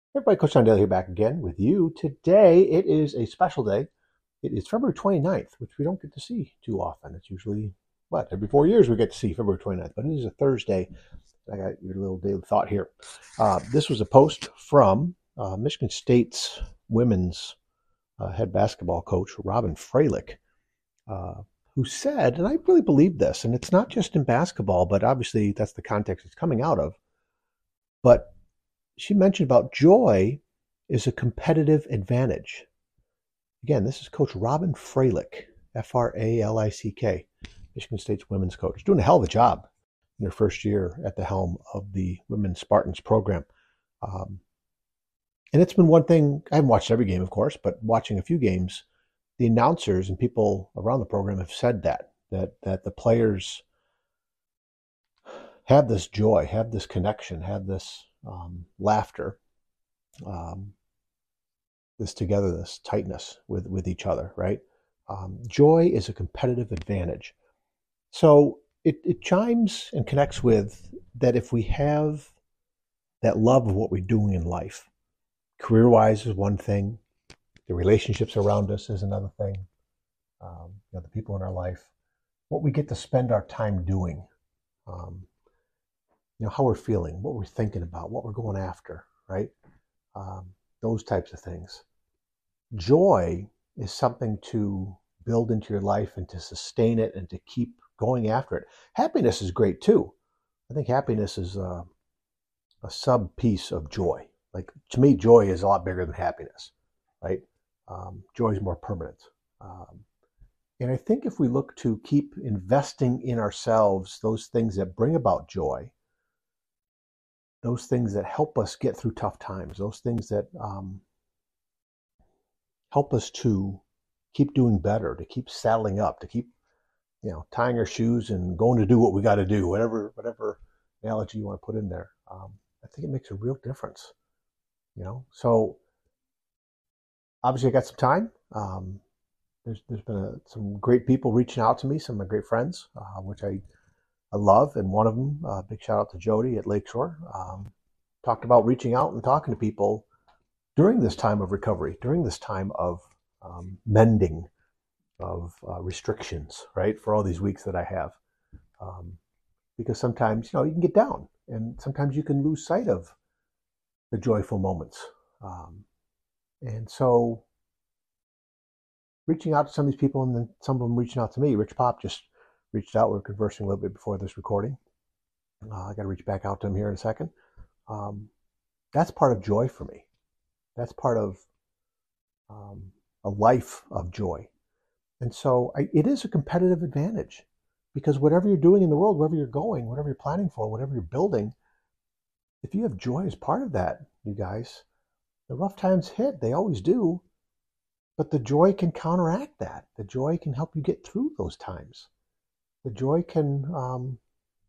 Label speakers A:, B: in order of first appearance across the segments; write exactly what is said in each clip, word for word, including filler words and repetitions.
A: Everybody, Coach John Daly here back again with you. Today, it is a special day. It is February twenty-ninth, which we don't get to see too often. It's usually, what, every four years we get to see February twenty-ninth, but it is a Thursday. I got your little daily thought here. Uh, this was a post from uh, Michigan State's women's uh, head basketball coach, Robin Froelich, uh, who said, and I really believe this, and it's not just in basketball, but obviously that's the context it's coming out of, but she mentioned about joy is a competitive advantage. Again, this is Coach Robin Froelich, F R A L I C K, Michigan State's women's coach, doing a hell of a job in her first year at the helm of the Women's Spartans program. Um, and it's been one thing, I haven't watched every game, of course, but watching a few games, the announcers and people around the program have said that, that, that the players have this joy, have this connection, have this um, laughter, um, this togetherness, tightness with, with each other, right? Um, joy is a competitive advantage. So it, it chimes and connects with that if we have that love of what we're doing in life, career-wise is one thing, the relationships around us is another thing, um, you know, the people in our life, what we get to spend our time doing, um, you know, how we're feeling, what we're thinking about, what we're going after, right? Um, those types of things. Joy is something to build into your life and to sustain it and to keep going after it. Happiness is great too. I think happiness is a, a sub piece of joy. Like to me, joy is a lot bigger than happiness, right? Um, joy is more permanent. Um, and I think if we look to keep investing in ourselves, those things that bring about joy, those things that help us get through tough times, those things that um, help us to keep doing better, to keep saddling up, to keep, you know, tying our shoes and going to do what we got to do, whatever whatever analogy you want to put in there. Um, I think it makes a real difference, you know. So obviously, I got some time. Um, there's there's been a, some great people reaching out to me, some of my great friends, uh, which I I love, and one of them, uh, big shout out to Jody at Lakeshore, um, talked about reaching out and talking to people during this time of recovery, during this time of um, mending, of uh, restrictions, right? For all these weeks that I have. Um, because sometimes, you know, you can get down and sometimes you can lose sight of the joyful moments. Um, and so reaching out to some of these people and then some of them reaching out to me. Rich Pop just reached out. We were conversing a little bit before this recording. Uh, I got to reach back out to him here in a second. Um, that's part of joy for me. That's part of um, a life of joy. And so I, it is a competitive advantage because whatever you're doing in the world, wherever you're going, whatever you're planning for, whatever you're building, if you have joy as part of that, you guys, the rough times hit, they always do, but the joy can counteract that. The joy can help you get through those times. The joy can um,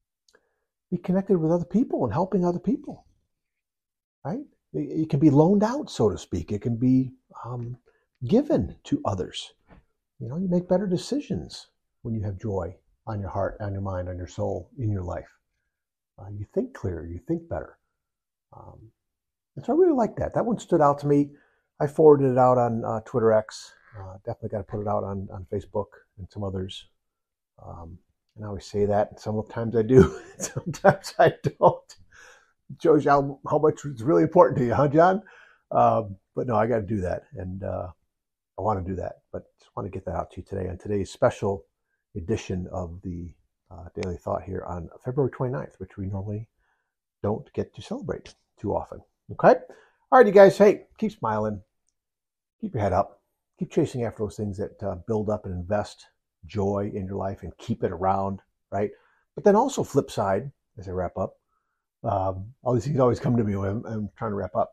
A: be connected with other people and helping other people, right? It, it can be loaned out, so to speak. It can be um, given to others. You know, you make better decisions when you have joy on your heart, on your mind, on your soul, in your life. Uh, you think clearer, you think better. Um, and so I really like that. That one stood out to me. I forwarded it out on uh, Twitter X. Uh, definitely got to put it out on, on Facebook and some others. Um, and I always say that. And sometimes I do. Sometimes I don't. It shows you how, how much it's really important to you, huh, John? Um, but no, I got to do that. And uh, I want to do that. But just want to get that out to you today on today's special edition of the uh, Daily Thought here on February twenty-ninth, which we normally don't get to celebrate too often. Okay? All right, you guys. Hey, keep smiling. Keep your head up. Keep chasing after those things that uh, build up and invest joy in your life and keep it around, right? But then also, flip side, as I wrap up, um, all these things always come to me when I'm, I'm trying to wrap up.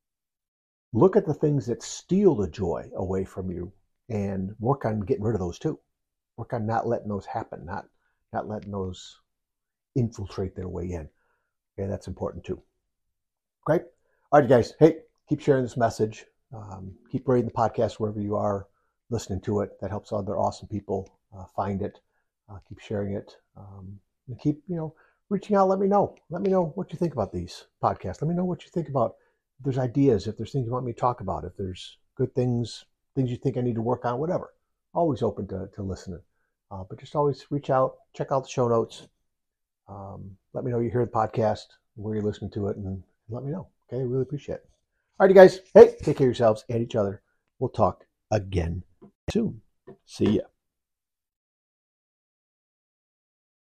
A: Look at the things that steal the joy away from you and work on getting rid of those too. Work on not letting those happen, not not letting those infiltrate their way in. Okay, that's important too. Great. All right, guys. Hey, keep sharing this message. Um, keep rating the podcast wherever you are listening to it. That helps other awesome people uh, find it. Uh, keep sharing it. Um, and keep, you know, reaching out. Let me know. Let me know what you think about these podcasts. Let me know what you think about if there's ideas, if there's things you want me to talk about, if there's good things, things you think I need to work on, whatever. Always open to, to listening. Uh, but just always reach out, check out the show notes. Um, let me know you hear the podcast, where you're listening to it, and, and let me know. Okay, I really appreciate it. All right, you guys. Hey, take care of yourselves and each other. We'll talk again soon. See ya.